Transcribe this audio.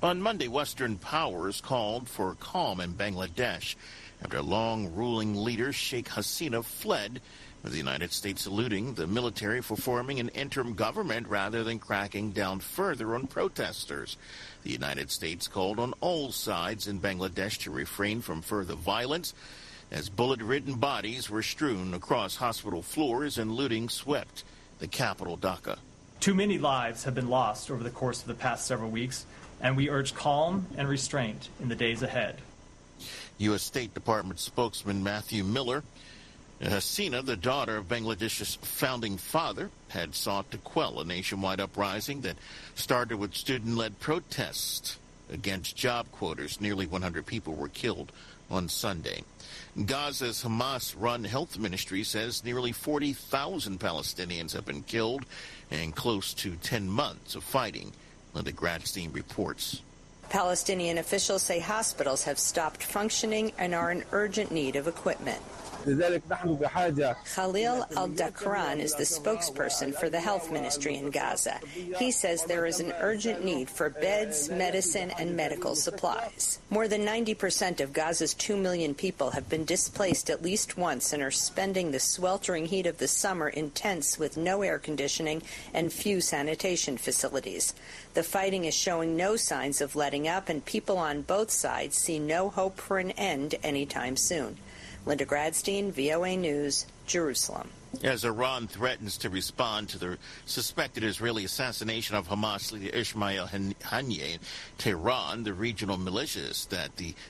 On Monday, Western powers called for calm in Bangladesh after long ruling leader Sheikh Hasina fled, with the United States saluting the military for forming an interim government rather than cracking down further on protesters. The United States called on all sides in Bangladesh to refrain from further violence as bullet-ridden bodies were strewn across hospital floors and looting swept the capital, Dhaka. Too many lives have been lost over the course of the past several weeks, and we urge calm and restraint in the days ahead. U.S. State Department spokesman Matthew Miller, Hasina, the daughter of Bangladesh's founding father, had sought to quell a nationwide uprising that started with student-led protests against job quotas. Nearly 100 people were killed on Sunday. Gaza's Hamas-run health ministry says nearly 40,000 Palestinians have been killed in close to 10 months of fighting. Linda Gradstein reports. Palestinian officials say hospitals have stopped functioning and are in urgent need of equipment. Khalil Al-Dakran is the spokesperson for the health ministry in Gaza. He says there is an urgent need for beds, medicine, and medical supplies. More than 90% of Gaza's 2 million people have been displaced at least once and are spending the sweltering heat of the summer in tents with no air conditioning and few sanitation facilities. The fighting is showing no signs of letting up, and people on both sides see no hope for an end anytime soon. Linda Gradstein, VOA News, Jerusalem. As Iran threatens to respond to the suspected Israeli assassination of Hamas leader Ismail Haniyeh in Tehran, the regional militias that the